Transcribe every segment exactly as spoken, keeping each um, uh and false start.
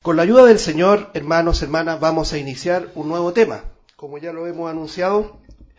Con la ayuda del Señor, hermanos, hermanas, vamos a iniciar un nuevo tema. Como ya lo hemos anunciado,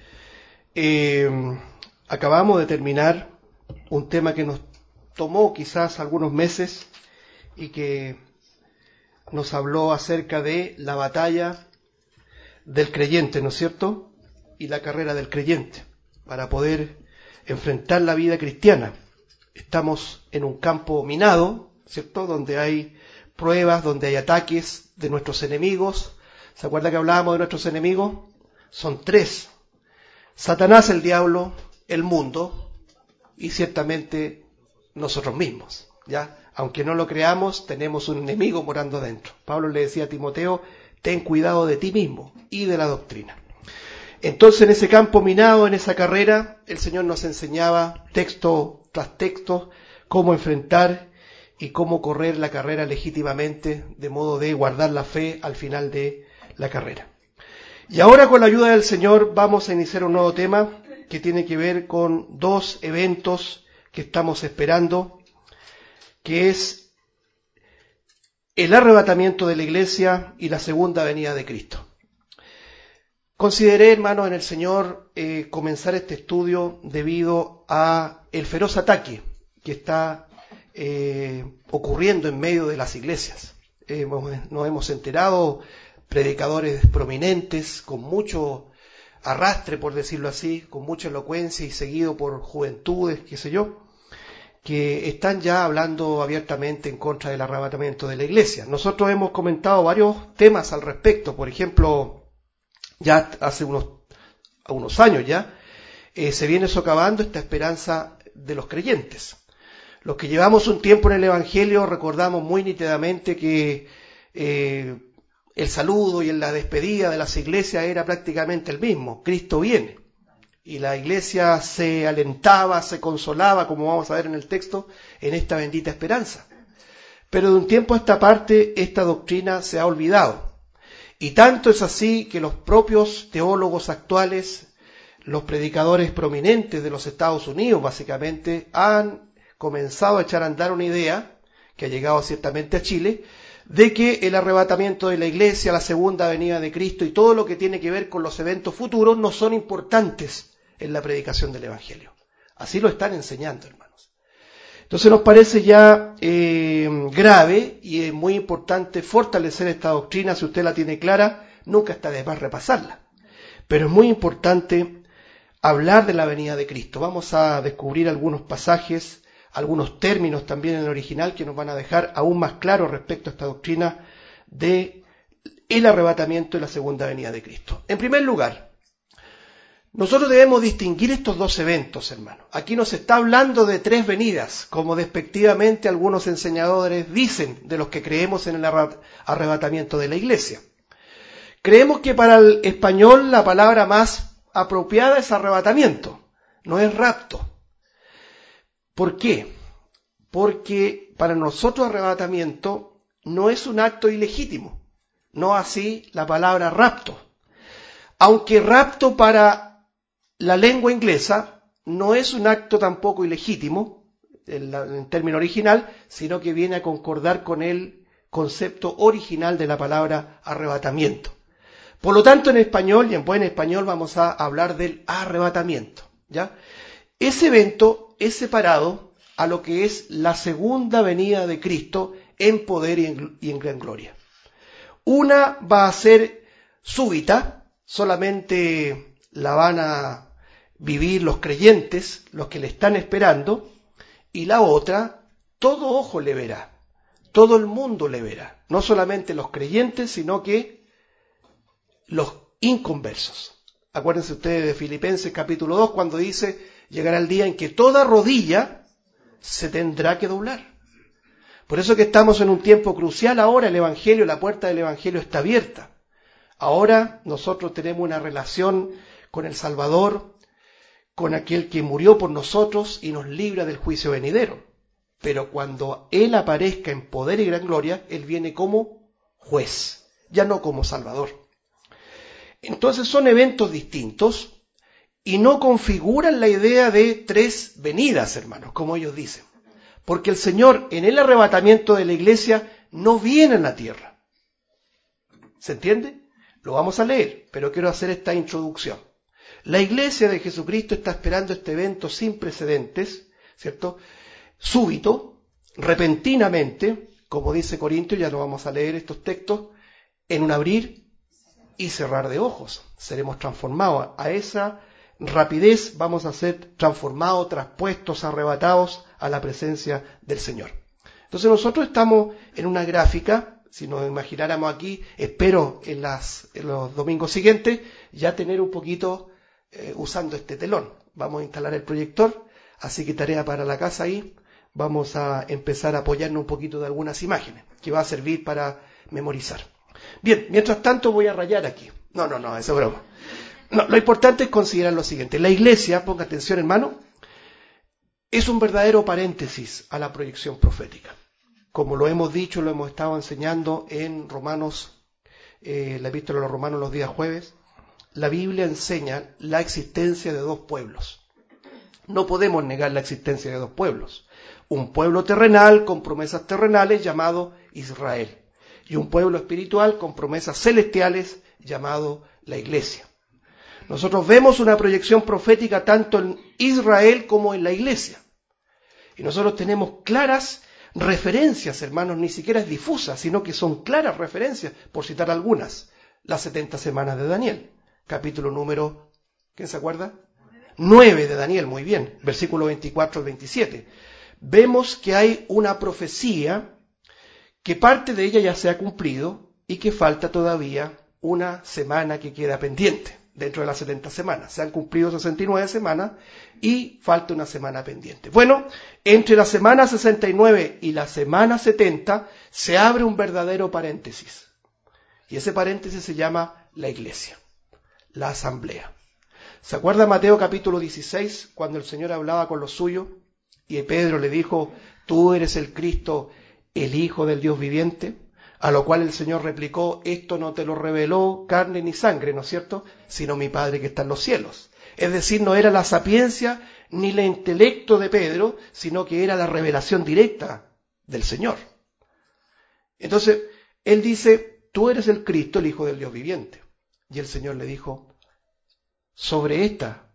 eh, acabamos de terminar un tema que nos tomó quizás algunos meses y que nos habló acerca de la batalla del creyente, ¿no es cierto? Y la carrera del creyente, para poder enfrentar la vida cristiana. Estamos en un campo minado, ¿cierto? Donde hay pruebas, donde hay ataques de nuestros enemigos. ¿Se acuerda que hablábamos de nuestros enemigos? Son tres: Satanás, el diablo, el mundo y ciertamente nosotros mismos, ¿ya? Aunque no lo creamos, tenemos un enemigo morando dentro. Pablo le decía a Timoteo: ten cuidado de ti mismo y de la doctrina. Entonces, en ese campo minado, en esa carrera, el Señor nos enseñaba texto tras texto cómo enfrentar y cómo correr la carrera legítimamente, de modo de guardar la fe al final de la carrera. Y ahora, con la ayuda del Señor, vamos a iniciar un nuevo tema que tiene que ver con dos eventos que estamos esperando, que es el arrebatamiento de la iglesia y la segunda venida de Cristo. Consideré, hermanos, en el Señor, eh, comenzar este estudio debido a el feroz ataque que está eh, ocurriendo en medio de las iglesias. Eh, nos hemos enterado, predicadores prominentes, con mucho arrastre, por decirlo así, con mucha elocuencia y seguido por juventudes, qué sé yo, que están ya hablando abiertamente en contra del arrebatamiento de la iglesia. Nosotros hemos comentado varios temas al respecto. Por ejemplo, ya hace unos, unos años ya, eh, se viene socavando esta esperanza de los creyentes. Los que llevamos un tiempo en el Evangelio recordamos muy nítidamente que eh, el saludo y la despedida de las iglesias era prácticamente el mismo: Cristo viene. Y la iglesia se alentaba, se consolaba, como vamos a ver en el texto, en esta bendita esperanza. Pero de un tiempo a esta parte, esta doctrina se ha olvidado. Y tanto es así que los propios teólogos actuales, los predicadores prominentes de los Estados Unidos, básicamente, han comenzado a echar a andar una idea, que ha llegado ciertamente a Chile, de que el arrebatamiento de la iglesia, la segunda venida de Cristo y todo lo que tiene que ver con los eventos futuros no son importantes en la predicación del Evangelio. Así lo están enseñando, hermanos. Entonces nos parece ya eh, grave y es muy importante fortalecer esta doctrina. Si usted la tiene clara, nunca está de más repasarla. Pero es muy importante hablar de la venida de Cristo. Vamos a descubrir algunos pasajes, algunos términos también en el original que nos van a dejar aún más claro respecto a esta doctrina de el arrebatamiento y la segunda venida de Cristo. En primer lugar, nosotros debemos distinguir estos dos eventos, hermanos. Aquí no se está hablando de tres venidas, como despectivamente algunos enseñadores dicen de los que creemos en el arrebatamiento de la iglesia. Creemos que para el español la palabra más apropiada es arrebatamiento, no es rapto. ¿Por qué? Porque para nosotros arrebatamiento no es un acto ilegítimo, no así la palabra rapto. Aunque rapto para la lengua inglesa no es un acto tampoco ilegítimo, en, la, en término original, sino que viene a concordar con el concepto original de la palabra arrebatamiento. Por lo tanto, en español, y en buen español, vamos a hablar del arrebatamiento, ¿ya? Ese evento es separado a lo que es la segunda venida de Cristo en poder y en, y en gran gloria. Una va a ser súbita, solamente la van a vivir los creyentes, los que le están esperando, y la otra, todo ojo le verá, todo el mundo le verá, no solamente los creyentes, sino que los inconversos. Acuérdense ustedes de Filipenses capítulo dos, cuando dice: llegará el día en que toda rodilla se tendrá que doblar. Por eso que estamos en un tiempo crucial ahora. El Evangelio, la puerta del Evangelio está abierta. Ahora nosotros tenemos una relación con el Salvador, con aquel que murió por nosotros y nos libra del juicio venidero. Pero cuando Él aparezca en poder y gran gloria, Él viene como juez, ya no como Salvador. Entonces son eventos distintos y no configuran la idea de tres venidas, hermanos, como ellos dicen. Porque el Señor en el arrebatamiento de la iglesia no viene en la tierra. ¿Se entiende? Lo vamos a leer, pero quiero hacer esta introducción. La iglesia de Jesucristo está esperando este evento sin precedentes, ¿cierto? Súbito, repentinamente, como dice Corintios, ya no vamos a leer estos textos, en un abrir y cerrar de ojos. Seremos transformados. A esa rapidez vamos a ser transformados, traspuestos, arrebatados a la presencia del Señor. Entonces nosotros estamos en una gráfica, si nos imagináramos aquí, espero en, las, en los domingos siguientes ya tener un poquito eh, usando este telón. Vamos a instalar el proyector, así que tarea para la casa ahí. Vamos a empezar a apoyarnos un poquito de algunas imágenes, que va a servir para memorizar. Bien, mientras tanto voy a rayar aquí. No, no, no, eso es broma. No, lo importante es considerar lo siguiente. La iglesia, ponga atención hermano, es un verdadero paréntesis a la proyección profética. Como lo hemos dicho, lo hemos estado enseñando en Romanos, eh, la epístola a los Romanos los días jueves, la Biblia enseña la existencia de dos pueblos. No podemos negar la existencia de dos pueblos. Un pueblo terrenal con promesas terrenales llamado Israel. Y un pueblo espiritual con promesas celestiales llamado la iglesia. Nosotros vemos una proyección profética tanto en Israel como en la iglesia. Y nosotros tenemos claras referencias, hermanos, ni siquiera es difusa, sino que son claras referencias, por citar algunas. Las setenta semanas de Daniel, capítulo número, ¿quién se acuerda? nueve de Daniel, muy bien, versículo veinticuatro al veintisiete. Vemos que hay una profecía que parte de ella ya se ha cumplido y que falta todavía una semana que queda pendiente dentro de las setenta semanas. Se han cumplido sesenta y nueve semanas y falta una semana pendiente. Bueno, entre la semana sesenta y nueve y la semana setenta se abre un verdadero paréntesis. Y ese paréntesis se llama la iglesia, la asamblea. ¿Se acuerda Mateo capítulo dieciséis cuando el Señor hablaba con los suyos y Pedro le dijo, tú eres el Cristo, el Hijo del Dios viviente? A lo cual el Señor replicó, esto no te lo reveló carne ni sangre, ¿no es cierto?, sino mi Padre que está en los cielos. Es decir, no era la sapiencia ni el intelecto de Pedro, sino que era la revelación directa del Señor. Entonces, él dice, tú eres el Cristo, el Hijo del Dios viviente. Y el Señor le dijo, sobre esta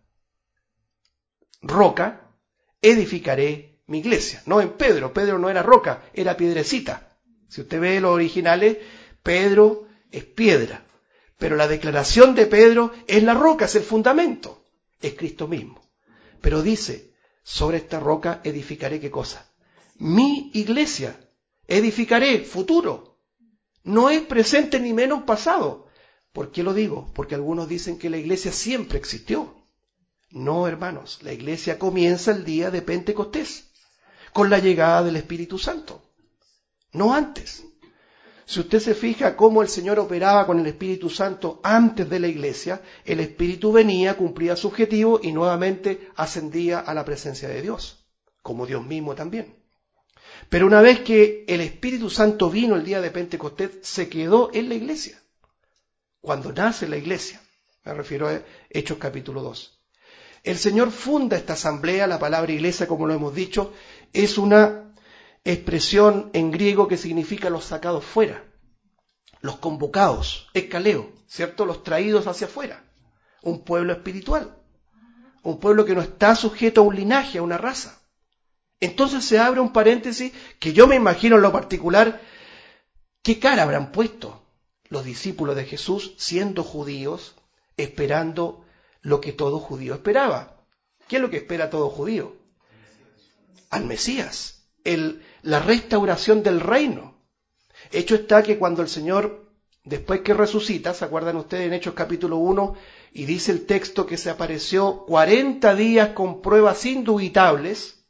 roca edificaré mi iglesia. No en Pedro, Pedro no era roca, era piedrecita. Si usted ve los originales, Pedro es piedra. Pero la declaración de Pedro es la roca, es el fundamento. Es Cristo mismo. Pero dice, sobre esta roca edificaré ¿qué cosa? Mi iglesia. Edificaré, futuro. No es presente ni menos pasado. ¿Por qué lo digo? Porque algunos dicen que la iglesia siempre existió. No, hermanos, la iglesia comienza el día de Pentecostés, con la llegada del Espíritu Santo. No antes. Si usted se fija cómo el Señor operaba con el Espíritu Santo antes de la iglesia, el Espíritu venía, cumplía su objetivo y nuevamente ascendía a la presencia de Dios, como Dios mismo también. Pero una vez que el Espíritu Santo vino el día de Pentecostés, se quedó en la iglesia. Cuando nace la iglesia, me refiero a Hechos capítulo dos. El Señor funda esta asamblea, la palabra iglesia, como lo hemos dicho, es una expresión en griego que significa los sacados fuera, los convocados, escaleo, ¿cierto? Los traídos hacia afuera. Un pueblo espiritual, un pueblo que no está sujeto a un linaje, a una raza. Entonces se abre un paréntesis que yo me imagino en lo particular, ¿qué cara habrán puesto los discípulos de Jesús siendo judíos, esperando lo que todo judío esperaba? ¿Qué es lo que espera todo judío? Al Mesías. El, la restauración del reino. Hecho está que cuando el Señor, después que resucita, ¿se acuerdan ustedes en Hechos capítulo uno? Y dice el texto que se apareció cuarenta días con pruebas indubitables.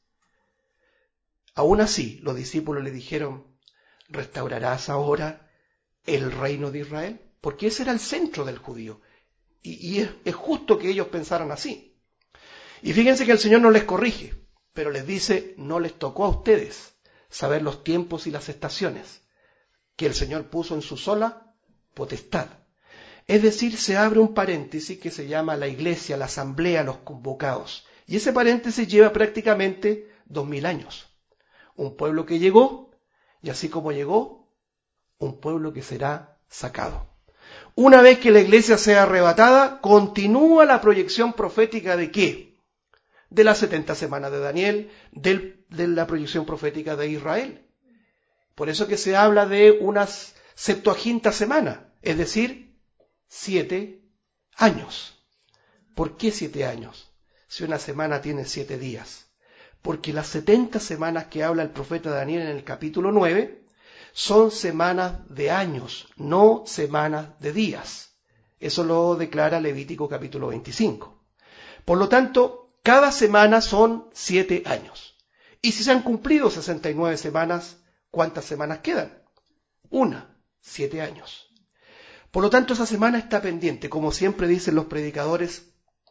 Aún así, los discípulos le dijeron, ¿restaurarás ahora el reino de Israel? Porque ese era el centro del judío. Y, y es, es justo que ellos pensaran así. Y fíjense que el Señor no les corrige, pero les dice, no les tocó a ustedes saber los tiempos y las estaciones que el Señor puso en su sola potestad. Es decir, se abre un paréntesis que se llama la iglesia, la asamblea, los convocados. Y ese paréntesis lleva prácticamente dos mil años. Un pueblo que llegó, y así como llegó, un pueblo que será sacado. Una vez que la iglesia sea arrebatada, continúa la proyección profética ¿de qué? De las setenta semanas de Daniel, del, de la proyección profética de Israel. Por eso que se habla de unas septuaginta semana, es decir, siete años. ¿Por qué siete años? Si una semana tiene siete días. Porque las setenta semanas que habla el profeta Daniel en el capítulo nueve son semanas de años, no semanas de días. Eso lo declara Levítico capítulo veinticinco. Por lo tanto, cada semana son siete años. Y si se han cumplido sesenta y nueve semanas, ¿cuántas semanas quedan? Una, siete años. Por lo tanto, esa semana está pendiente. Como siempre dicen los predicadores,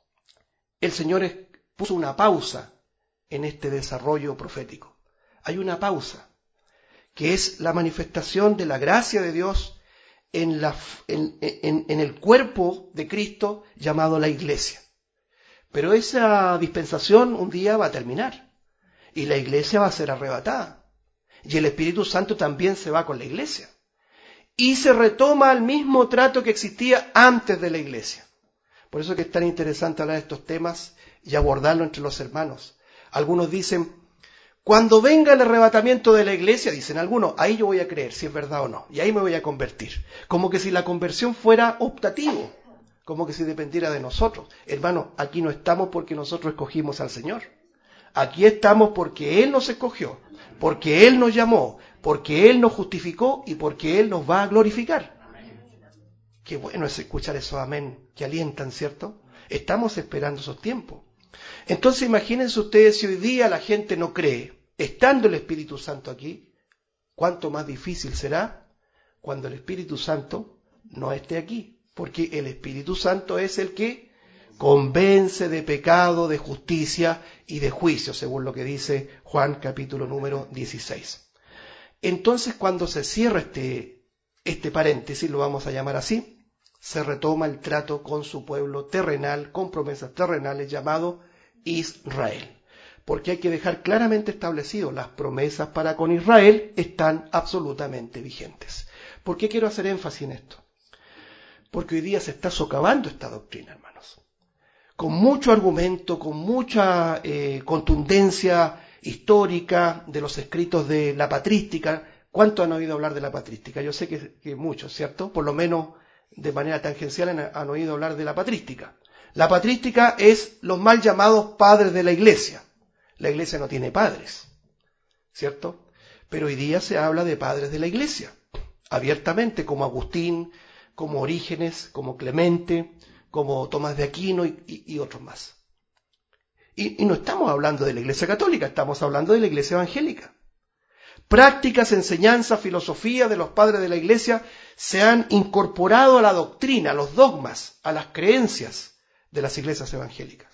el Señor puso una pausa en este desarrollo profético. Hay una pausa, que es la manifestación de la gracia de Dios en, la, en, en, en el cuerpo de Cristo llamado la iglesia. Pero esa dispensación un día va a terminar y la iglesia va a ser arrebatada y el Espíritu Santo también se va con la iglesia y se retoma el mismo trato que existía antes de la iglesia. Por eso es que es tan interesante hablar de estos temas y abordarlo entre los hermanos. Algunos dicen, cuando venga el arrebatamiento de la iglesia, dicen algunos, ahí yo voy a creer si es verdad o no, y ahí me voy a convertir. Como que si la conversión fuera optativo, como que si dependiera de nosotros. Hermano, aquí no estamos porque nosotros escogimos al Señor. Aquí estamos porque Él nos escogió, porque Él nos llamó, porque Él nos justificó y porque Él nos va a glorificar. Qué bueno es escuchar esos amén que alientan, ¿cierto? Estamos esperando esos tiempos. Entonces imagínense ustedes si hoy día la gente no cree, estando el Espíritu Santo aquí, cuánto más difícil será cuando el Espíritu Santo no esté aquí. Porque el Espíritu Santo es el que convence de pecado, de justicia y de juicio, según lo que dice Juan capítulo número dieciséis. Entonces cuando se cierra este, este paréntesis, lo vamos a llamar así, se retoma el trato con su pueblo terrenal, con promesas terrenales llamado Israel. Porque hay que dejar claramente establecido, las promesas para con Israel están absolutamente vigentes. ¿Por qué quiero hacer énfasis en esto? Porque hoy día se está socavando esta doctrina, hermanos. Con mucho argumento, con mucha eh, contundencia histórica de los escritos de la patrística. ¿Cuánto han oído hablar de la patrística? Yo sé que, que muchos, ¿cierto? Por lo menos de manera tangencial han, han oído hablar de la patrística. La patrística es los mal llamados padres de la iglesia. La iglesia no tiene padres, ¿cierto? Pero hoy día se habla de padres de la iglesia, abiertamente, como Agustín, como Orígenes, como Clemente, como Tomás de Aquino y, y, y otros más. Y, y no estamos hablando de la iglesia católica, estamos hablando de la iglesia evangélica. Prácticas, enseñanzas, filosofía de los padres de la iglesia se han incorporado a la doctrina, a los dogmas, a las creencias de las iglesias evangélicas.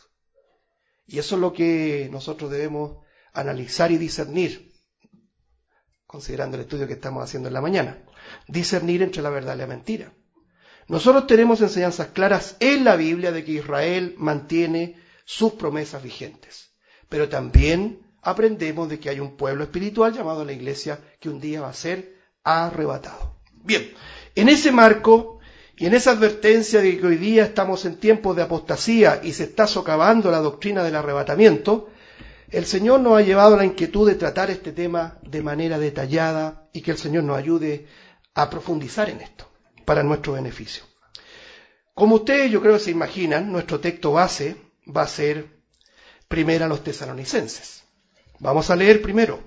Y eso es lo que nosotros debemos analizar y discernir, considerando el estudio que estamos haciendo en la mañana. Discernir entre la verdad y la mentira. Nosotros tenemos enseñanzas claras en la Biblia de que Israel mantiene sus promesas vigentes. Pero también aprendemos de que hay un pueblo espiritual llamado la iglesia que un día va a ser arrebatado. Bien, en ese marco y en esa advertencia de que hoy día estamos en tiempos de apostasía y se está socavando la doctrina del arrebatamiento, el Señor nos ha llevado a la inquietud de tratar este tema de manera detallada y que el Señor nos ayude a profundizar en esto para nuestro beneficio. Como ustedes yo creo que se imaginan, nuestro texto base va a ser primero a los tesalonicenses. Vamos a leer primero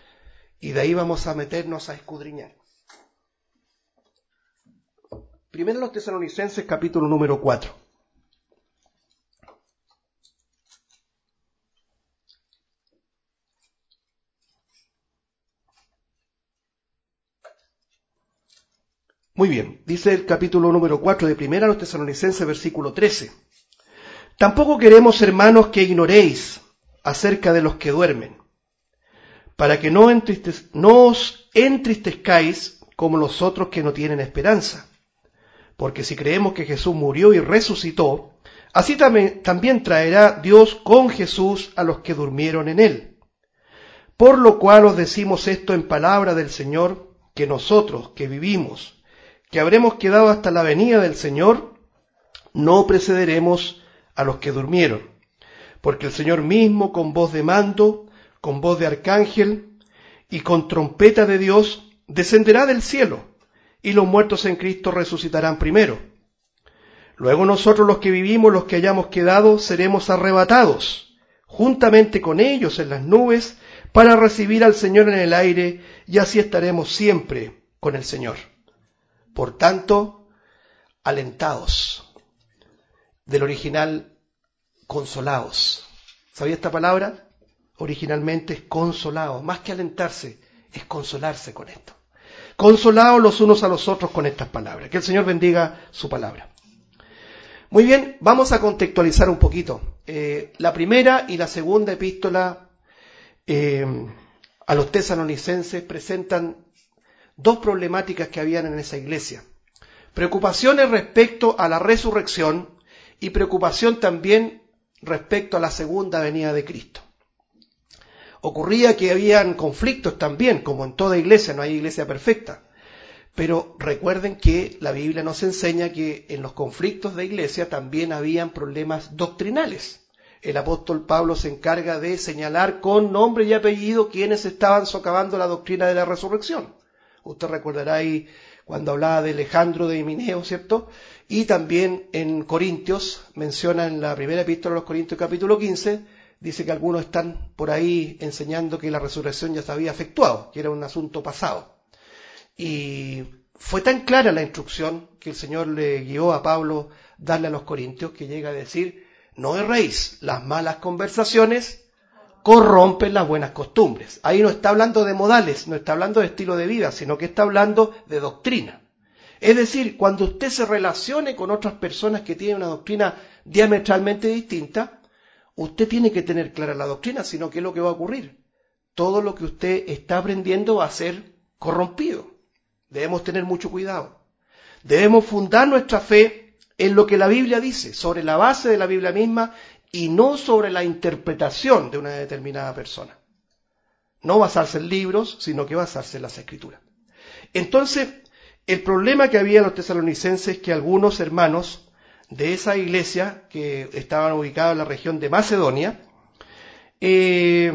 y de ahí vamos a meternos a escudriñar. Primero a los tesalonicenses capítulo número cuatro. Muy bien, dice el capítulo número cuatro de Primera a los Tesalonicenses, versículo trece. Tampoco queremos, hermanos, que ignoréis acerca de los que duermen, para que no, entristez, no os entristezcáis como los otros que no tienen esperanza. Porque si creemos que Jesús murió y resucitó, así también, también traerá Dios con Jesús a los que durmieron en él. Por lo cual os decimos esto en palabra del Señor, que nosotros que vivimos, que habremos quedado hasta la venida del Señor, no precederemos a los que durmieron. Porque el Señor mismo, con voz de mando, con voz de arcángel y con trompeta de Dios, descenderá del cielo, y los muertos en Cristo resucitarán primero. Luego nosotros los que vivimos, los que hayamos quedado, seremos arrebatados, juntamente con ellos en las nubes, para recibir al Señor en el aire, y así estaremos siempre con el Señor. Por tanto, alentados. Del original, consolados. ¿Sabía esta palabra? Originalmente es consolados. Más que alentarse, es consolarse con esto. Consolados los unos a los otros con estas palabras. Que el Señor bendiga su palabra. Muy bien, vamos a contextualizar un poquito. Eh, la primera y la segunda epístola eh, a los tesalonicenses presentan dos problemáticas que habían en esa iglesia. Preocupaciones respecto a la resurrección y preocupación también respecto a la segunda venida de Cristo. Ocurría que habían conflictos también, como en toda iglesia, no hay iglesia perfecta. Pero recuerden que la Biblia nos enseña que en los conflictos de iglesia también habían problemas doctrinales. El apóstol Pablo se encarga de señalar con nombre y apellido quienes estaban socavando la doctrina de la resurrección. Usted recordará ahí cuando hablaba de Alejandro de Himeneo, ¿cierto? Y también en Corintios, menciona en la primera epístola a los Corintios capítulo quince, dice que algunos están por ahí enseñando que la resurrección ya se había efectuado, que era un asunto pasado. Y fue tan clara la instrucción que el Señor le guió a Pablo darle a los Corintios que llega a decir, no erréis, las malas conversaciones corrompen las buenas costumbres. Ahí no está hablando de modales, no está hablando de estilo de vida, sino que está hablando de doctrina. Es decir, cuando usted se relacione con otras personas que tienen una doctrina diametralmente distinta, usted tiene que tener clara la doctrina, sino ¿qué es lo que va a ocurrir? Todo lo que usted está aprendiendo va a ser corrompido. Debemos tener mucho cuidado. Debemos fundar nuestra fe en lo que la Biblia dice, sobre la base de la Biblia misma y no sobre la interpretación de una determinada persona. No basarse en libros, sino que basarse en las Escrituras. Entonces, el problema que había en los tesalonicenses es que algunos hermanos de esa iglesia que estaban ubicados en la región de Macedonia, eh,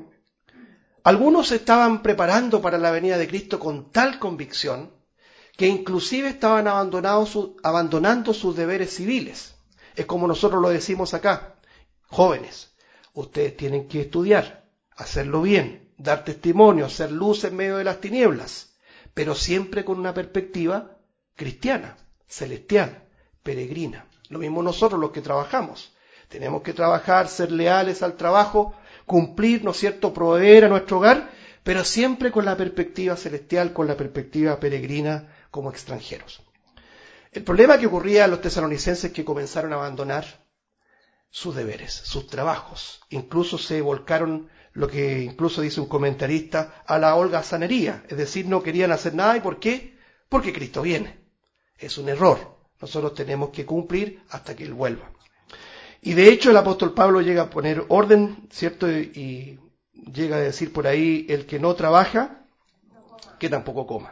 algunos se estaban preparando para la venida de Cristo con tal convicción que inclusive estaban su, abandonando sus deberes civiles. Es como nosotros lo decimos acá, jóvenes, ustedes tienen que estudiar, hacerlo bien, dar testimonio, ser luz en medio de las tinieblas, pero siempre con una perspectiva cristiana, celestial, peregrina. Lo mismo nosotros los que trabajamos. Tenemos que trabajar, ser leales al trabajo, cumplir, ¿no es cierto?, proveer a nuestro hogar, pero siempre con la perspectiva celestial, con la perspectiva peregrina como extranjeros. El problema que ocurría a los tesalonicenses es que comenzaron a abandonar sus deberes, sus trabajos. Incluso se volcaron, lo que incluso dice un comentarista, a la holgazanería. Es decir, no querían hacer nada. ¿Y por qué? Porque Cristo viene. Es un error. Nosotros tenemos que cumplir hasta que Él vuelva. Y de hecho el apóstol Pablo llega a poner orden, ¿cierto? Y llega a decir por ahí, el que no trabaja, que tampoco coma.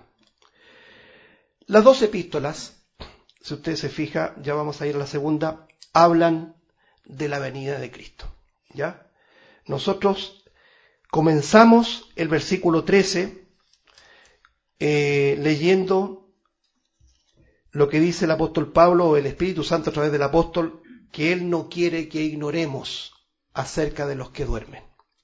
Las dos epístolas, si usted se fija, ya vamos a ir a la segunda, hablan de la venida de Cristo. ¿Ya? Nosotros comenzamos el versículo trece eh, leyendo lo que dice el apóstol Pablo o el Espíritu Santo a través del apóstol, que Él no quiere que ignoremos acerca de los que duermen.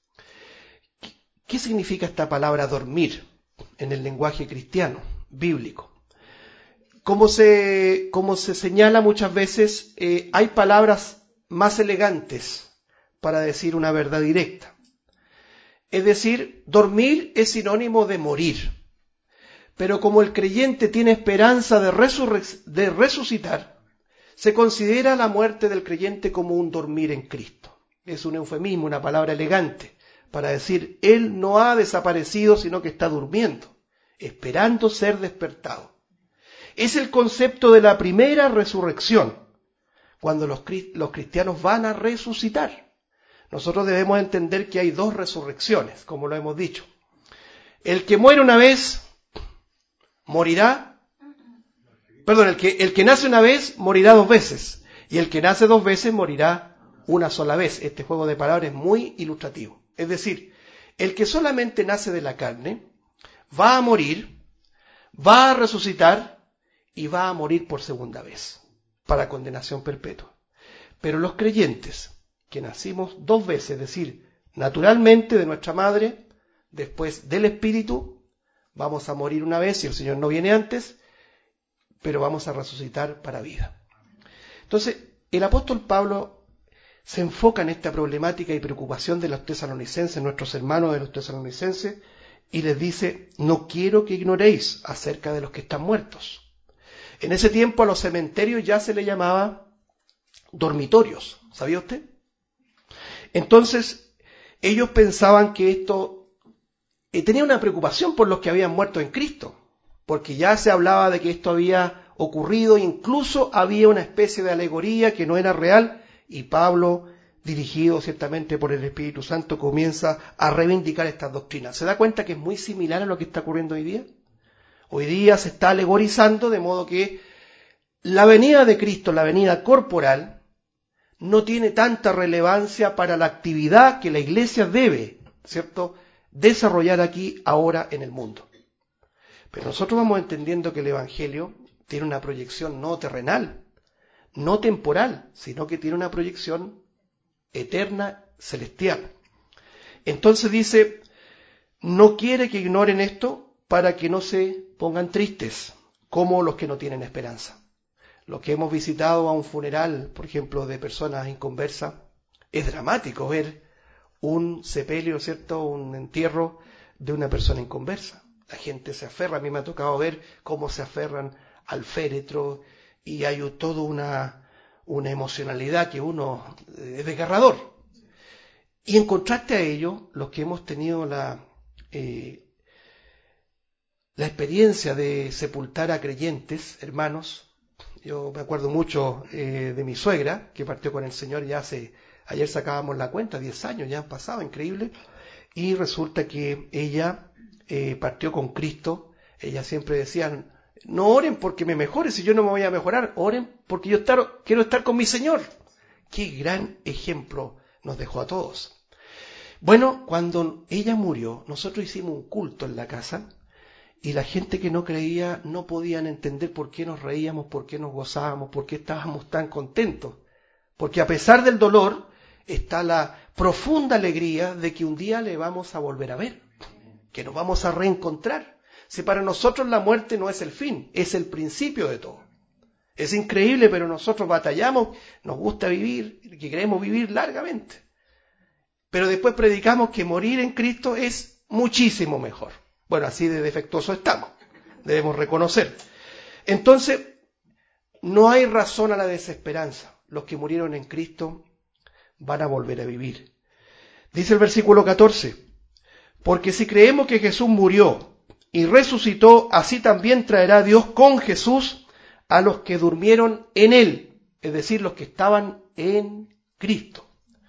¿Qué significa esta palabra dormir en el lenguaje cristiano, bíblico? Como se, como se señala muchas veces, eh, hay palabras más elegantes para decir una verdad directa. Es decir, dormir es sinónimo de morir. Pero como el creyente tiene esperanza de, resurre- de resucitar, se considera la muerte del creyente como un dormir en Cristo. Es un eufemismo, una palabra elegante, para decir, Él no ha desaparecido, sino que está durmiendo, esperando ser despertado. Es el concepto de la primera resurrección, cuando los, los cristianos van a resucitar. Nosotros debemos entender que hay dos resurrecciones, como lo hemos dicho. El que muere una vez, morirá Perdón, el que, el que nace una vez morirá dos veces, y el que nace dos veces morirá una sola vez. Este juego de palabras es muy ilustrativo. Es decir, el que solamente nace de la carne va a morir, va a resucitar y va a morir por segunda vez, para condenación perpetua. Pero los creyentes, que nacimos dos veces, es decir, naturalmente de nuestra madre, después del Espíritu, vamos a morir una vez si el Señor no viene antes, pero vamos a resucitar para vida. Entonces, el apóstol Pablo se enfoca en esta problemática y preocupación de los tesalonicenses, nuestros hermanos de los tesalonicenses, y les dice, no quiero que ignoréis acerca de los que están muertos. En ese tiempo a los cementerios ya se le llamaba dormitorios, ¿sabía usted? Entonces, ellos pensaban que esto eh, tenía una preocupación por los que habían muerto en Cristo, porque ya se hablaba de que esto había ocurrido, incluso había una especie de alegoría que no era real, y Pablo, dirigido ciertamente por el Espíritu Santo, comienza a reivindicar estas doctrinas. ¿Se da cuenta que es muy similar a lo que está ocurriendo hoy día? Hoy día se está alegorizando de modo que la venida de Cristo, la venida corporal, no tiene tanta relevancia para la actividad que la Iglesia debe, ¿cierto?, desarrollar aquí, ahora, en el mundo. Pero nosotros vamos entendiendo que el Evangelio tiene una proyección no terrenal, no temporal, sino que tiene una proyección eterna, celestial. Entonces dice, no quiere que ignoren esto para que no se pongan tristes, como los que no tienen esperanza. Los que hemos visitado a un funeral, por ejemplo, de personas inconversas, es dramático ver un sepelio, ¿cierto?, un entierro de una persona inconversa. La gente se aferra, a mí me ha tocado ver cómo se aferran al féretro y hay toda una, una emocionalidad que uno es desgarrador. Y en contraste a ello, los que hemos tenido la, eh, la experiencia de sepultar a creyentes, hermanos, yo me acuerdo mucho eh, de mi suegra, que partió con el Señor ya hace, ayer sacábamos la cuenta, diez años ya han pasado, increíble, y resulta que ella eh, partió con Cristo. Ella siempre decía, no oren porque me mejore, si yo no me voy a mejorar, oren porque yo estar, quiero estar con mi Señor. Qué gran ejemplo nos dejó a todos. Bueno, cuando ella murió, nosotros hicimos un culto en la casa, y la gente que no creía no podían entender por qué nos reíamos, por qué nos gozábamos, por qué estábamos tan contentos. Porque a pesar del dolor está la profunda alegría de que un día le vamos a volver a ver, que nos vamos a reencontrar. Si para nosotros la muerte no es el fin, es el principio de todo. Es increíble, pero nosotros batallamos, nos gusta vivir, que queremos vivir largamente. Pero después predicamos que morir en Cristo es muchísimo mejor. Bueno, así de defectuoso estamos, debemos reconocer. Entonces, no hay razón a la desesperanza. Los que murieron en Cristo van a volver a vivir. Dice el versículo catorce, porque si creemos que Jesús murió y resucitó, así también traerá Dios con Jesús a los que durmieron en Él, es decir, los que estaban en Cristo.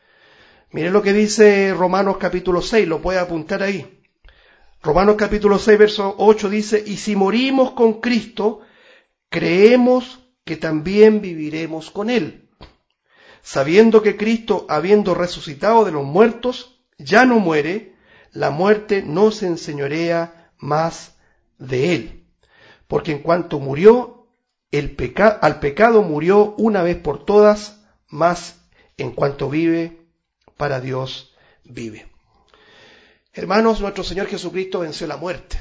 Miren lo que dice Romanos capítulo seis, lo puede apuntar ahí. Romanos capítulo seis, verso ocho dice, y si morimos con Cristo, creemos que también viviremos con Él, sabiendo que Cristo, habiendo resucitado de los muertos, ya no muere, la muerte no se enseñorea más de Él. Porque en cuanto murió, el peca- al pecado murió una vez por todas, mas en cuanto vive, para Dios vive. Hermanos, nuestro Señor Jesucristo venció la muerte,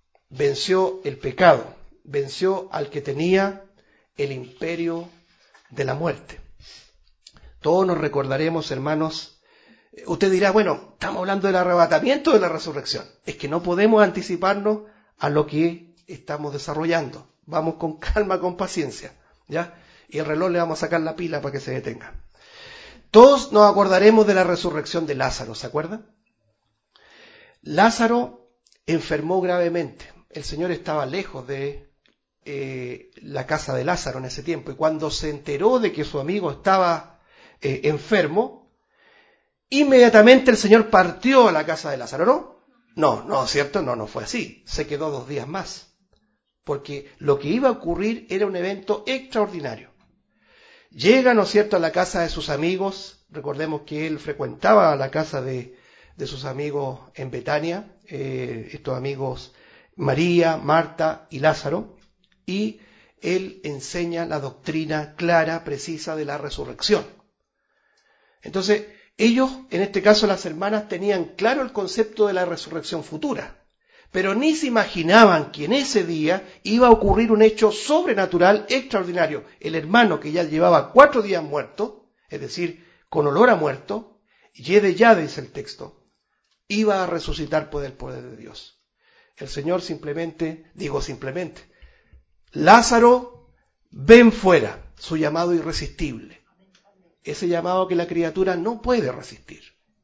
venció el pecado, venció al que tenía el imperio de la muerte. Todos nos recordaremos, hermanos, usted dirá, bueno, estamos hablando del arrebatamiento o de la resurrección. Es que no podemos anticiparnos a lo que estamos desarrollando. Vamos con calma, con paciencia, ¿ya? Y el reloj le vamos a sacar la pila para que se detenga. Todos nos acordaremos de la resurrección de Lázaro, ¿se acuerdan? Lázaro enfermó gravemente. El Señor estaba lejos de eh, la casa de Lázaro en ese tiempo. Y cuando se enteró de que su amigo estaba eh, enfermo, inmediatamente el Señor partió a la casa de Lázaro, ¿no? No, no, ¿cierto? No, no fue así. Se quedó dos días más. porque lo que iba a ocurrir era un evento extraordinario. Llega, ¿no es cierto?, a la casa de sus amigos. Recordemos que él frecuentaba la casa de, de sus amigos en Betania, eh, estos amigos María, Marta y Lázaro, y él enseña la doctrina clara, precisa de la resurrección. Entonces, ellos, en este caso las hermanas, tenían claro el concepto de la resurrección futura, pero ni se imaginaban que en ese día iba a ocurrir un hecho sobrenatural extraordinario. El hermano que ya llevaba cuatro días muerto, es decir, con olor a muerto, yede ya, dice el texto, iba a resucitar por el poder de Dios. El Señor simplemente, digo simplemente, Lázaro, ven fuera, su llamado irresistible. Ese llamado que la criatura no puede resistir.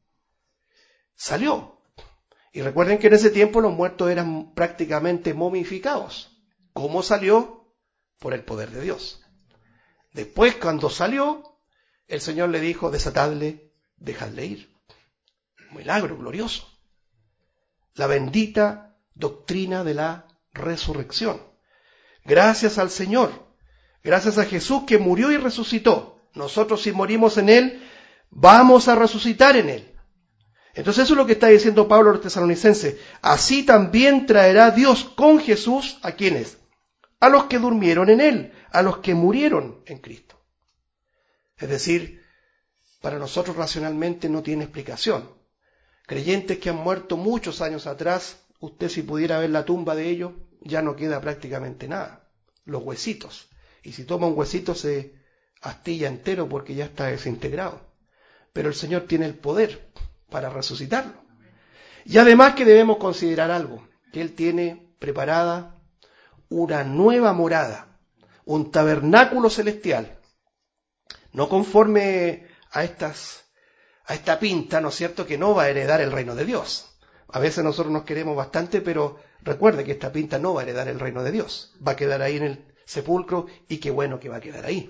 Salió. Y recuerden que en ese tiempo los muertos eran prácticamente momificados. ¿Cómo salió? Por el poder de Dios. Después, cuando salió, el Señor le dijo, desatadle, dejadle ir. Milagro glorioso. La bendita doctrina de la resurrección. Gracias al Señor, gracias a Jesús que murió y resucitó. Nosotros, si morimos en Él, vamos a resucitar en Él. Entonces eso es lo que está diciendo Pablo a los tesalonicenses. Así también traerá Dios con Jesús a quienes, a los que durmieron en Él, a los que murieron en Cristo. Es decir, para nosotros racionalmente no tiene explicación. Creyentes que han muerto muchos años atrás, usted si pudiera ver la tumba de ellos, ya no queda prácticamente nada. Los huesitos. Y si toma un huesito se astilla entero porque ya está desintegrado. Pero el Señor tiene el poder para resucitarlo. Y además que debemos considerar algo, que Él tiene preparada una nueva morada, un tabernáculo celestial, no conforme a estas, a esta pinta, ¿no es cierto?, que no va a heredar el reino de Dios. A veces nosotros nos queremos bastante, pero recuerde que esta pinta no va a heredar el reino de Dios, va a quedar ahí en el sepulcro y qué bueno que va a quedar ahí.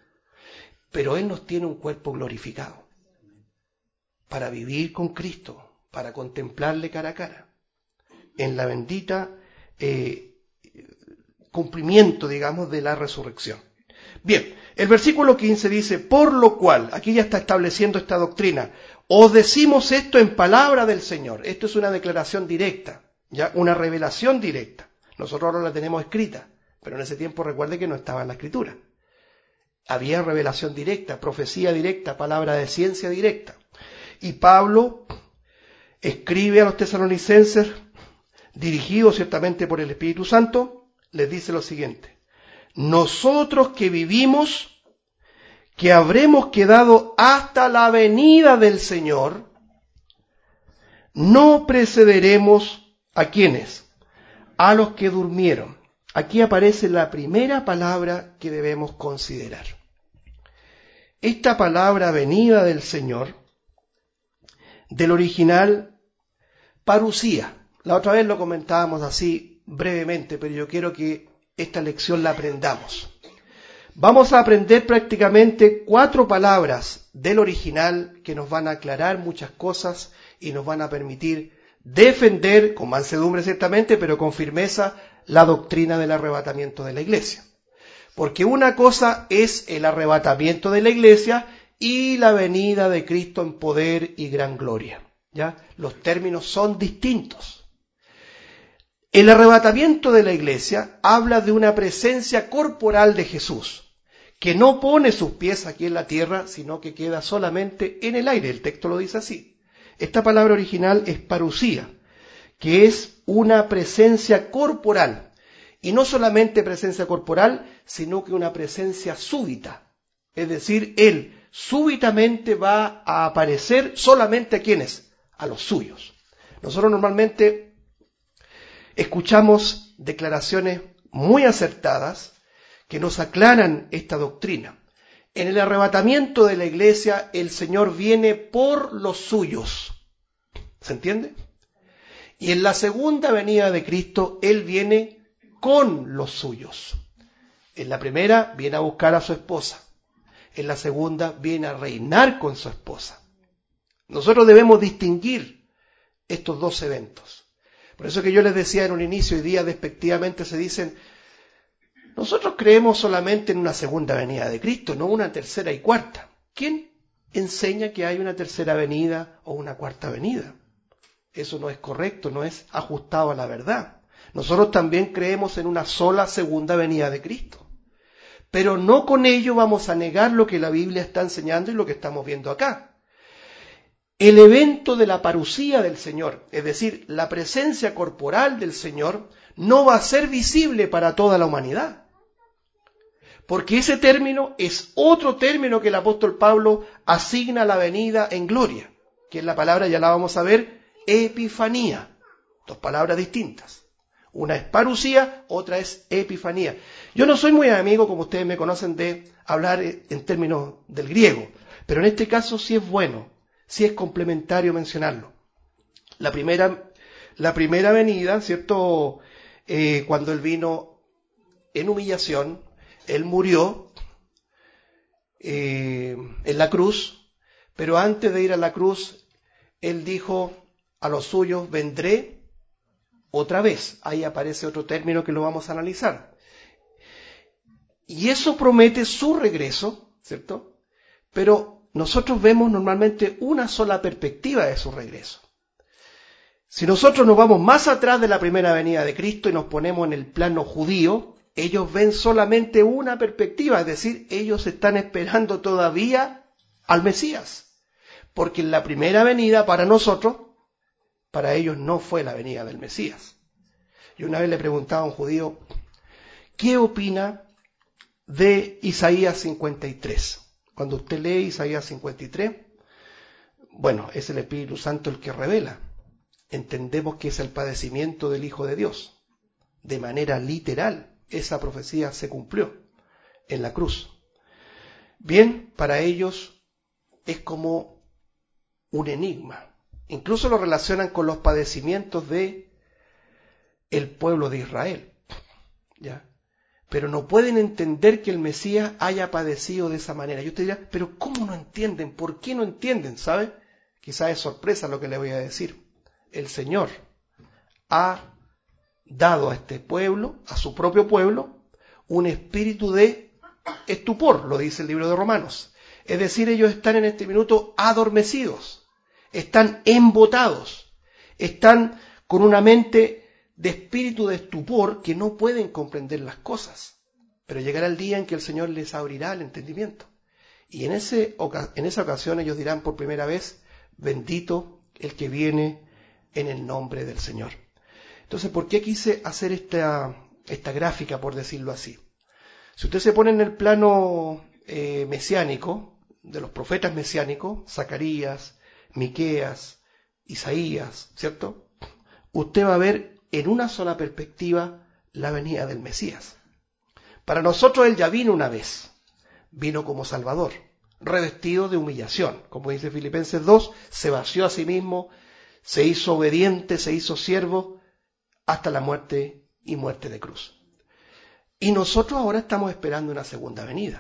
Pero Él nos tiene un cuerpo glorificado para vivir con Cristo, para contemplarle cara a cara, en la bendita eh, cumplimiento, digamos, de la resurrección. Bien, el versículo quince dice, por lo cual, aquí ya está estableciendo esta doctrina, os decimos esto en palabra del Señor. Esto es una declaración directa, ya una revelación directa. Nosotros ahora la tenemos escrita, pero en ese tiempo recuerde que no estaba en la escritura. Había revelación directa, profecía directa, palabra de ciencia directa. Y Pablo escribe a los tesalonicenses, dirigido ciertamente por el Espíritu Santo, les dice lo siguiente: nosotros que vivimos, que habremos quedado hasta la venida del Señor, no precederemos a quienes, a los que durmieron. Aquí aparece la primera palabra que debemos considerar. Esta palabra venida del Señor, del original parusía. La otra vez lo comentábamos así brevemente, pero yo quiero que esta lección la aprendamos. Vamos a aprender prácticamente cuatro palabras del original que nos van a aclarar muchas cosas y nos van a permitir defender, con mansedumbre ciertamente, pero con firmeza, la doctrina del arrebatamiento de la iglesia. Porque una cosa es el arrebatamiento de la iglesia y la venida de Cristo en poder y gran gloria. ¿Ya? Los términos son distintos. El arrebatamiento de la iglesia habla de una presencia corporal de Jesús, que no pone sus pies aquí en la tierra, sino que queda solamente en el aire. El texto lo dice así. Esta palabra original es parusía, que es una presencia corporal. Y no solamente presencia corporal, sino que una presencia súbita. Es decir, Él súbitamente va a aparecer solamente a quienes, a los suyos. Nosotros normalmente escuchamos declaraciones muy acertadas que nos aclaran esta doctrina. En el arrebatamiento de la iglesia, el Señor viene por los suyos. ¿Se entiende? Y en la segunda venida de Cristo, Él viene con los suyos. En la primera viene a buscar a su esposa. En la segunda viene a reinar con su esposa. Nosotros debemos distinguir estos dos eventos. Por eso que yo les decía en un inicio, hoy día despectivamente se dicen, Nosotros creemos solamente en una segunda venida de Cristo, no una tercera y cuarta. ¿Quién enseña que hay una tercera venida o una cuarta venida? Eso no es correcto, no es ajustado a la verdad. Nosotros también creemos en una sola segunda venida de Cristo. Pero no con ello vamos a negar lo que la Biblia está enseñando y lo que estamos viendo acá. El evento de la parusía del Señor, es decir, la presencia corporal del Señor, no va a ser visible para toda la humanidad. Porque ese término es otro término que el apóstol Pablo asigna a la venida en gloria, que es la palabra, ya la vamos a ver, epifanía. Dos palabras distintas. Una es parusía, otra es epifanía. Yo no soy muy amigo, como ustedes me conocen, de hablar en términos del griego, pero en este caso sí es bueno, sí es complementario mencionarlo. La primera, la primera venida, ¿cierto? Eh, cuando él vino en humillación, él murió eh, en la cruz, pero antes de ir a la cruz, él dijo a los suyos, vendré otra vez. Ahí aparece otro término que lo vamos a analizar. Y eso promete su regreso, ¿cierto? Pero nosotros vemos normalmente una sola perspectiva de su regreso. Si nosotros nos vamos más atrás de la primera venida de Cristo y nos ponemos en el plano judío, ellos ven solamente una perspectiva, es decir, ellos están esperando todavía al Mesías. Porque en la primera venida para nosotros, para ellos no fue la venida del Mesías. Y una vez le preguntaba a un judío, ¿qué opina de Isaías cincuenta y tres? Cuando usted lee Isaías cincuenta y tres, bueno, es el Espíritu Santo el que revela. Entendemos que es el padecimiento del Hijo de Dios. De manera literal, esa profecía se cumplió en la cruz. Bien, para ellos es como un enigma. Incluso lo relacionan con los padecimientos de el pueblo de Israel. ¿Ya? Pero no pueden entender que el Mesías haya padecido de esa manera. Y usted dirá, pero ¿cómo no entienden? ¿Por qué no entienden? ¿Sabe? Quizás es sorpresa lo que le voy a decir. El Señor ha dado a este pueblo, a su propio pueblo, un espíritu de estupor, lo dice el libro de Romanos. Es decir, ellos están en este minuto adormecidos, están embotados, están con una mente de espíritu de estupor que no pueden comprender las cosas. Pero llegará el día en que el Señor les abrirá el entendimiento. Y en, ese, en esa ocasión ellos dirán por primera vez, bendito el que viene en el nombre del Señor. Entonces, ¿por qué quise hacer esta, esta gráfica, por decirlo así? Si usted se pone en el plano eh, mesiánico, de los profetas mesiánicos, Zacarías, Miqueas, Isaías, ¿cierto? Usted va a ver en una sola perspectiva la venida del Mesías. Para nosotros Él ya vino una vez, vino como Salvador, revestido de humillación. Como dice Filipenses dos, se vació a sí mismo, se hizo obediente, se hizo siervo, hasta la muerte y muerte de cruz. Y nosotros ahora estamos esperando una segunda venida.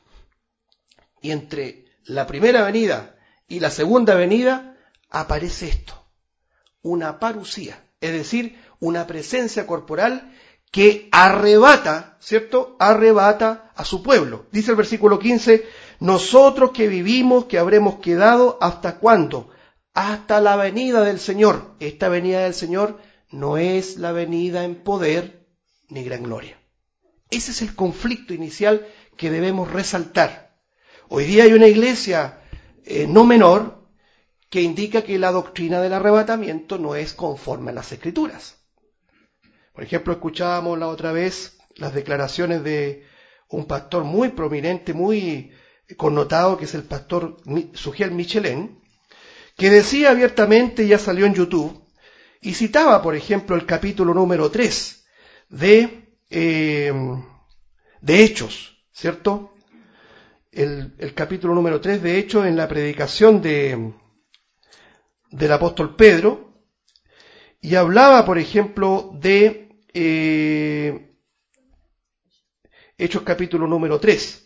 Y entre la primera venida y la segunda venida aparece esto, una parusía, es decir, una presencia corporal que arrebata, ¿cierto? Arrebata a su pueblo. Dice el versículo quince, nosotros que vivimos, que habremos quedado, ¿hasta cuándo? Hasta la venida del Señor. Esta venida del Señor no es la venida en poder ni gran gloria. Ese es el conflicto inicial que debemos resaltar. Hoy día hay una iglesia eh, no menor que indica que la doctrina del arrebatamiento no es conforme a las Escrituras. Por ejemplo, escuchábamos la otra vez las declaraciones de un pastor muy prominente, muy connotado, que es el pastor Sugiel Michelén, que decía abiertamente, ya salió en YouTube, y citaba, por ejemplo, el capítulo número tres de, eh, de Hechos, ¿cierto? El, el capítulo número tres de Hechos en la predicación de, del apóstol Pedro, y hablaba, por ejemplo, de eh, Hechos capítulo número tres.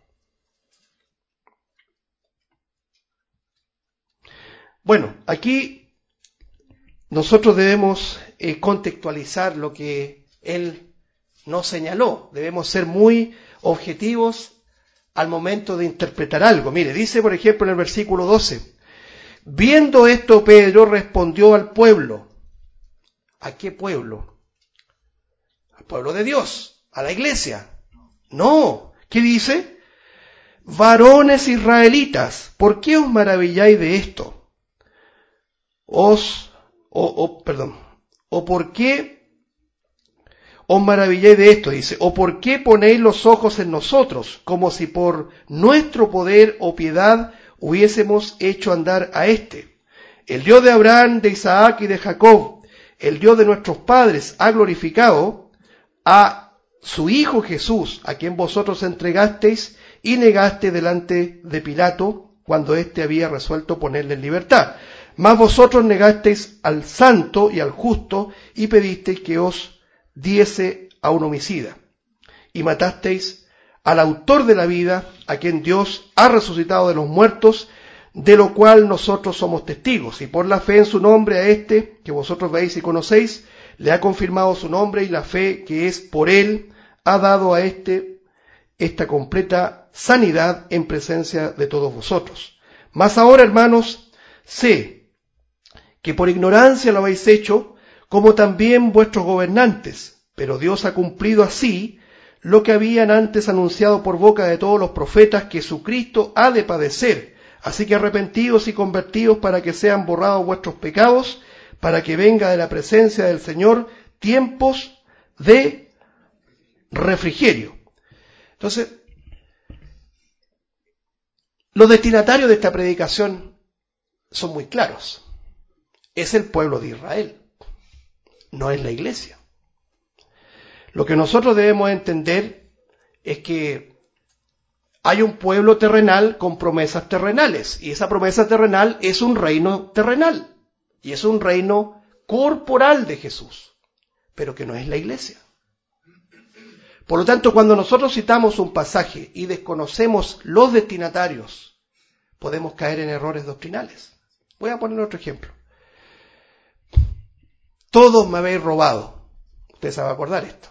Bueno, aquí nosotros debemos eh, contextualizar lo que él no señaló. Debemos ser muy objetivos al momento de interpretar algo. Mire, dice por ejemplo en el versículo doce, viendo esto Pedro respondió al pueblo. ¿A qué pueblo? Al pueblo de Dios, a la iglesia. No, ¿qué dice? Varones israelitas, ¿por qué os maravilláis de esto? Os, o, o, perdón, o por qué os maravilláis de esto, dice, o por qué ponéis los ojos en nosotros, como si por nuestro poder o piedad hubiésemos hecho andar a éste. El Dios de Abraham, de Isaac y de Jacob, el Dios de nuestros padres, ha glorificado a su Hijo Jesús, a quien vosotros entregasteis y negaste delante de Pilato, cuando éste había resuelto ponerle en libertad. Mas vosotros negasteis al santo y al justo, y pedisteis que os diese a un homicida. Y matasteis al autor de la vida, a quien Dios ha resucitado de los muertos, de lo cual nosotros somos testigos. Y por la fe en su nombre a este, que vosotros veis y conocéis, le ha confirmado su nombre, y la fe que es por él ha dado a este esta completa sanidad en presencia de todos vosotros. Mas ahora, hermanos, sé que por ignorancia lo habéis hecho, como también vuestros gobernantes, pero Dios ha cumplido así lo que habían antes anunciado por boca de todos los profetas, que Jesucristo ha de padecer. Así que arrepentidos y convertidos para que sean borrados vuestros pecados, para que venga de la presencia del Señor tiempos de refrigerio. Entonces, los destinatarios de esta predicación son muy claros. Es el pueblo de Israel, no es la iglesia. Lo que nosotros debemos entender es que hay un pueblo terrenal con promesas terrenales, y esa promesa terrenal es un reino terrenal, y es un reino corporal de Jesús, pero que no es la iglesia. Por lo tanto, cuando nosotros citamos un pasaje y desconocemos los destinatarios, podemos caer en errores doctrinales. Voy a poner otro ejemplo. Todos me habéis robado. Usted se va a acordar esto.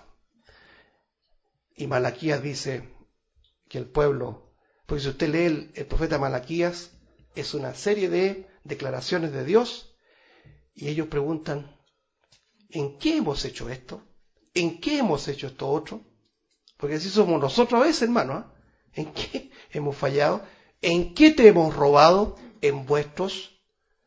Y Malaquías dice que el pueblo, porque si usted lee el, el profeta Malaquías, es una serie de declaraciones de Dios, y ellos preguntan, ¿en qué hemos hecho esto? ¿En qué hemos hecho esto otro? Porque así somos nosotros a veces, hermano. ¿eh? ¿En qué hemos fallado? ¿En qué te hemos robado? En vuestros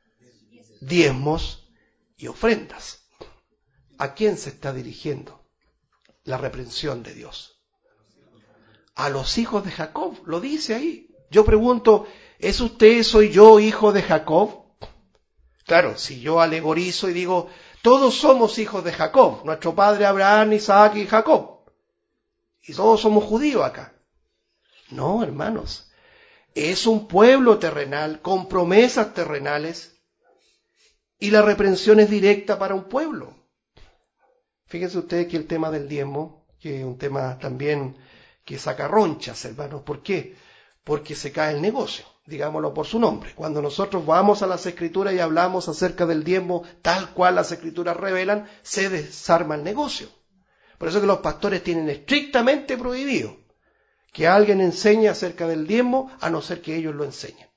diezmos y ofrendas. ¿A quién se está dirigiendo la reprensión de Dios? A los hijos de Jacob, lo dice ahí. Yo pregunto, ¿es usted, soy yo, hijo de Jacob? Claro, si yo alegorizo y digo, todos somos hijos de Jacob, nuestro padre Abraham, Isaac y Jacob. Y todos somos judíos acá. No, hermanos. Es un pueblo terrenal con promesas terrenales, y la reprensión es directa para un pueblo. Fíjense ustedes que el tema del diezmo, que es un tema también que saca ronchas, hermanos. ¿Por qué? Porque se cae el negocio, digámoslo por su nombre. Cuando nosotros vamos a las Escrituras y hablamos acerca del diezmo tal cual las Escrituras revelan, se desarma el negocio. Por eso que los pastores tienen estrictamente prohibido que alguien enseñe acerca del diezmo, a no ser que ellos lo enseñen.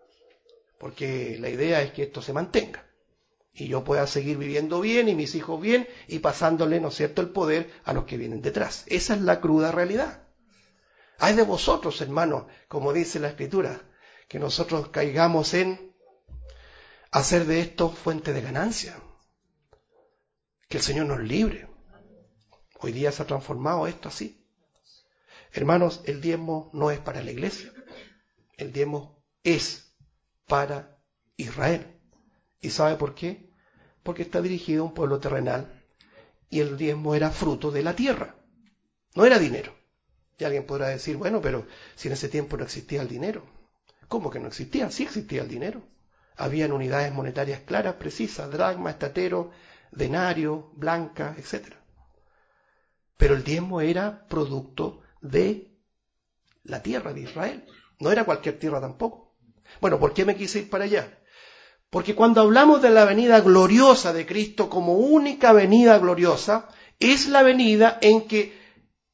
Porque la idea es que esto se mantenga, y yo pueda seguir viviendo bien, y mis hijos bien, y pasándole, ¿no es cierto?, el poder a los que vienen detrás. Esa es la cruda realidad. Ay de vosotros, hermanos, como dice la Escritura, que nosotros caigamos en hacer de esto fuente de ganancia. Que el Señor nos libre. Hoy día se ha transformado esto así. Hermanos, el diezmo no es para la iglesia. El diezmo es para Israel. ¿Y sabe por qué? Porque está dirigido a un pueblo terrenal, y el diezmo era fruto de la tierra, no era dinero. Y alguien podrá decir, bueno, pero si en ese tiempo no existía el dinero. ¿Cómo que no existía? Sí existía el dinero. Habían unidades monetarias claras, precisas, dracma, estatero, denario, blanca, etcétera. Pero el diezmo era producto de la tierra de Israel. No era cualquier tierra tampoco. Bueno, ¿por qué me quise ir para allá? Porque cuando hablamos de la venida gloriosa de Cristo como única venida gloriosa, es la venida en que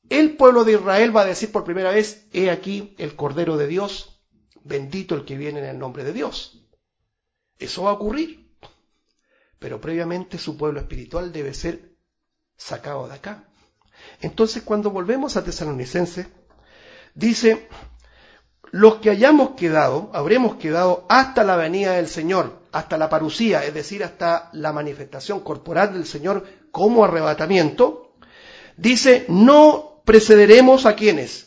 el pueblo de Israel va a decir por primera vez, he aquí el Cordero de Dios, bendito el que viene en el nombre de Dios. Eso va a ocurrir. Pero previamente su pueblo espiritual debe ser sacado de acá. Entonces, cuando volvemos a Tesalonicenses, dice, los que hayamos quedado, habremos quedado hasta la venida del Señor, hasta la parusía, es decir, hasta la manifestación corporal del Señor como arrebatamiento, dice, no precederemos a quienes,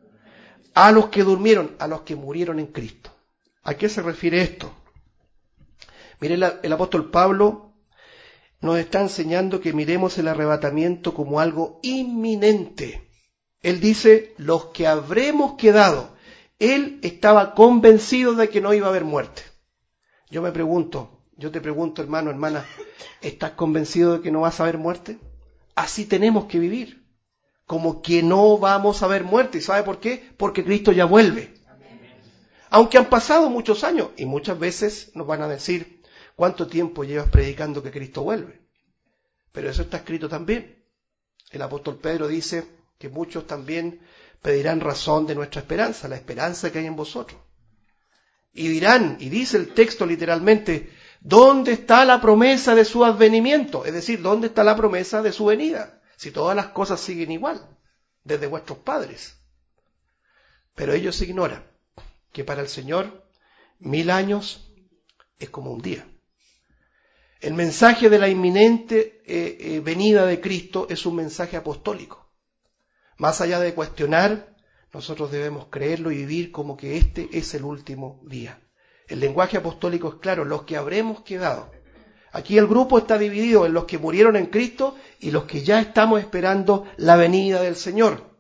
a los que durmieron, a los que murieron en Cristo. ¿A qué se refiere esto? Mire, el, el apóstol Pablo nos está enseñando que miremos el arrebatamiento como algo inminente. Él dice, los que habremos quedado. Él estaba convencido de que no iba a haber muerte. Yo me pregunto, yo te pregunto, hermano, hermana, ¿estás convencido de que no vas a haber muerte? Así tenemos que vivir, como que no vamos a ver muerte. ¿Y sabe por qué? Porque Cristo ya vuelve. Aunque han pasado muchos años, y muchas veces nos van a decir, ¿cuánto tiempo llevas predicando que Cristo vuelve? Pero eso está escrito también. El apóstol Pedro dice que muchos también pedirán razón de nuestra esperanza, la esperanza que hay en vosotros. Y dirán, y dice el texto literalmente, ¿dónde está la promesa de su advenimiento? Es decir, ¿dónde está la promesa de su venida? Si todas las cosas siguen igual, desde vuestros padres. Pero ellos ignoran que para el Señor mil años es como un día. El mensaje de la inminente eh, eh, venida de Cristo es un mensaje apostólico. Más allá de cuestionar, nosotros debemos creerlo y vivir como que este es el último día. El lenguaje apostólico es claro, los que habremos quedado. Aquí el grupo está dividido en los que murieron en Cristo y los que ya estamos esperando la venida del Señor.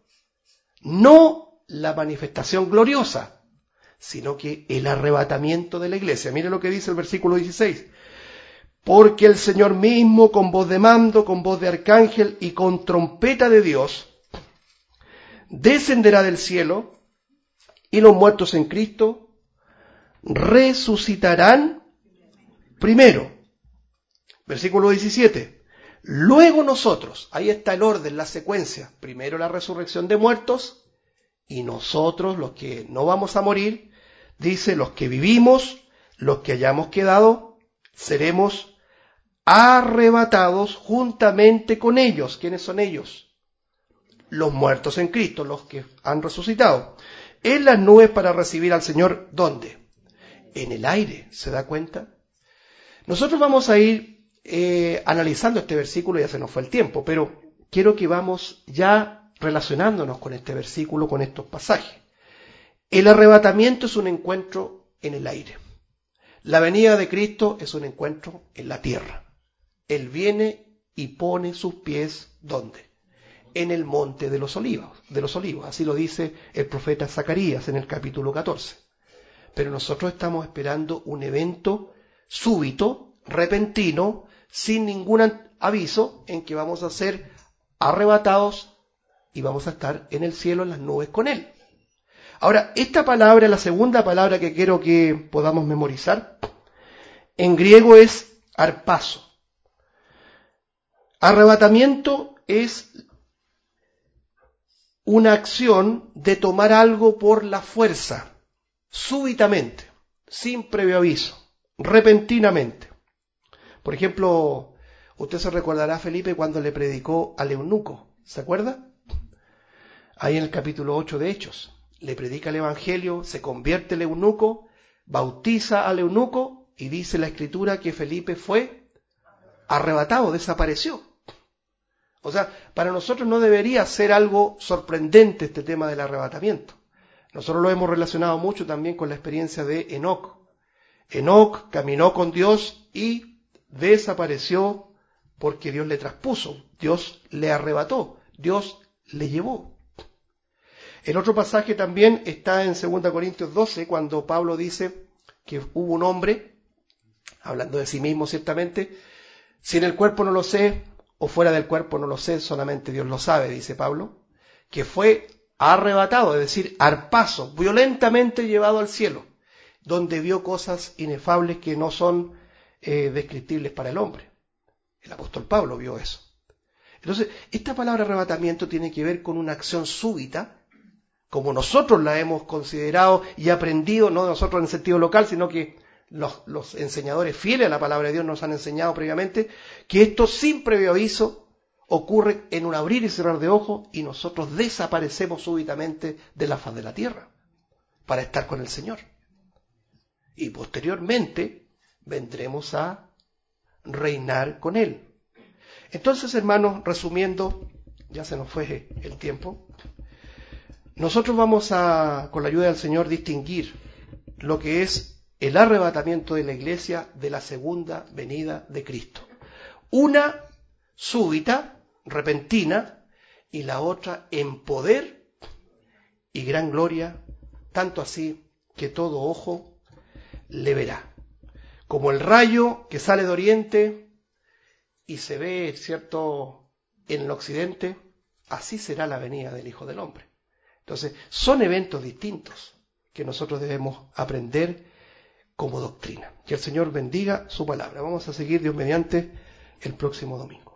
No la manifestación gloriosa, sino que el arrebatamiento de la iglesia. Mire lo que dice el versículo dieciséis. Porque el Señor mismo, con voz de mando, con voz de arcángel y con trompeta de Dios, descenderá del cielo, y los muertos en Cristo resucitarán primero. Versículo diecisiete. Luego nosotros, ahí está el orden, la secuencia. Primero la resurrección de muertos, y nosotros, los que no vamos a morir, dice, los que vivimos, los que hayamos quedado, seremos arrebatados juntamente con ellos. ¿Quiénes son ellos? Los muertos en Cristo, los que han resucitado, en las nubes para recibir al Señor. ¿Dónde? En el aire, ¿se da cuenta? Nosotros vamos a ir eh, analizando este versículo, ya se nos fue el tiempo, pero quiero que vamos ya relacionándonos con este versículo, con estos pasajes. El arrebatamiento es un encuentro en el aire. La venida de Cristo es un encuentro en la tierra. Él viene y pone sus pies, ¿dónde? En el monte de los olivos, de los olivos, así lo dice el profeta Zacarías en el capítulo catorce. Pero nosotros estamos esperando un evento súbito, repentino, sin ningún aviso, en que vamos a ser arrebatados y vamos a estar en el cielo, en las nubes con Él. Ahora, esta palabra, la segunda palabra que quiero que podamos memorizar, en griego es arpazo. Arrebatamiento es una acción de tomar algo por la fuerza, súbitamente, sin previo aviso, repentinamente. Por ejemplo, usted se recordará, Felipe, cuando le predicó al eunuco, ¿se acuerda? Ahí en el capítulo ocho de Hechos, le predica el evangelio, se convierte el eunuco, bautiza al eunuco y dice la escritura que Felipe fue arrebatado, desapareció. O sea, para nosotros no debería ser algo sorprendente este tema del arrebatamiento. Nosotros lo hemos relacionado mucho también con la experiencia de Enoc. Enoc caminó con Dios y desapareció porque Dios le traspuso, Dios le arrebató, Dios le llevó. El otro pasaje también está en segunda Corintios doce, cuando Pablo dice que hubo un hombre, hablando de sí mismo ciertamente, si en el cuerpo no lo sé, o fuera del cuerpo no lo sé, solamente Dios lo sabe, dice Pablo, que fue arrebatado, es decir, arpazo, violentamente llevado al cielo, donde vio cosas inefables que no son eh, descriptibles para el hombre. El apóstol Pablo vio eso. Entonces, esta palabra arrebatamiento tiene que ver con una acción súbita, como nosotros la hemos considerado y aprendido, no nosotros en el sentido local, sino que los, los enseñadores fieles a la palabra de Dios nos han enseñado previamente, que esto sin previo aviso ocurre en un abrir y cerrar de ojos y nosotros desaparecemos súbitamente de la faz de la tierra para estar con el Señor. Y posteriormente vendremos a reinar con Él. Entonces, hermanos, resumiendo, ya se nos fue el tiempo, nosotros vamos a, con la ayuda del Señor, distinguir lo que es el arrebatamiento de la iglesia de la segunda venida de Cristo. Una súbita, repentina, y la otra en poder y gran gloria, tanto así que todo ojo le verá. Como el rayo que sale de oriente y se ve, ¿cierto?, en el occidente, así será la venida del Hijo del Hombre. Entonces, son eventos distintos que nosotros debemos aprender como doctrina. Que el Señor bendiga su palabra. Vamos a seguir, Dios mediante, el próximo domingo.